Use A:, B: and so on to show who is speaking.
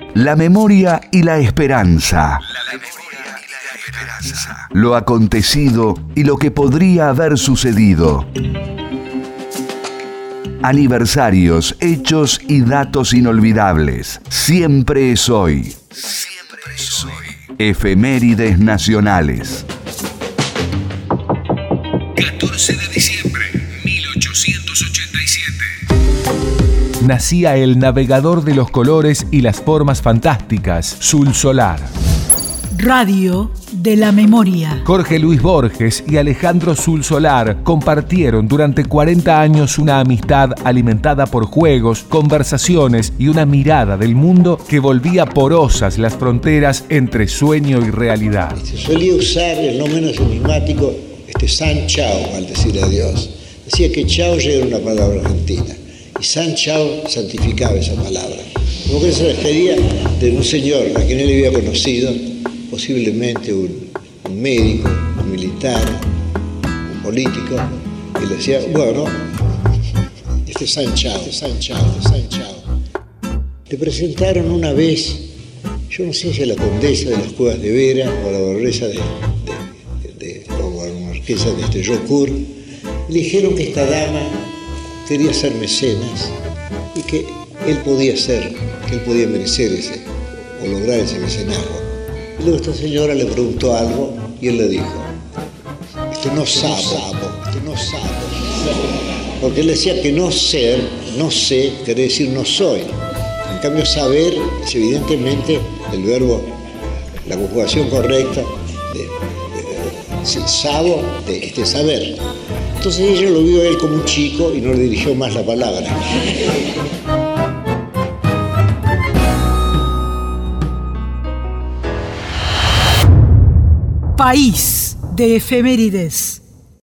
A: La memoria y la esperanza. Lo acontecido y lo que podría haber sucedido. Aniversarios, hechos y datos inolvidables. Siempre es hoy. Siempre es hoy. Efemérides nacionales.
B: 14 de diciembre, 1887.
C: Nacía el navegador de los colores y las formas fantásticas, Sul Solar.
D: Radio de la Memoria.
C: Jorge Luis Borges y Alejandro Sul Solar compartieron durante 40 años una amistad alimentada por juegos, conversaciones y una mirada del mundo que volvía porosas las fronteras entre sueño y realidad.
E: Se solía usar el no menos enigmático San Chao al decir adiós. Decía que Chao ya era una palabra argentina y San Chao santificaba esa palabra. Como que se refería de un señor a quien él había conocido, posiblemente un médico, un militar, un político, y le decía, bueno, San Chao. Le presentaron una vez, yo no sé si a la condesa de las Cuevas de Vera o a la marquesa de Yocur, le dijeron que esta dama quería ser mecenas y que él podía merecer o lograr ese mecenazgo. Y luego esta señora le preguntó algo y él le dijo, no sabe. Porque él decía que no ser, no sé, quiere decir no soy. En cambio, saber es evidentemente el verbo, la conjugación correcta sabo, de saber. Entonces ella lo vio a él como un chico y no le dirigió más la palabra.
D: País de efemérides.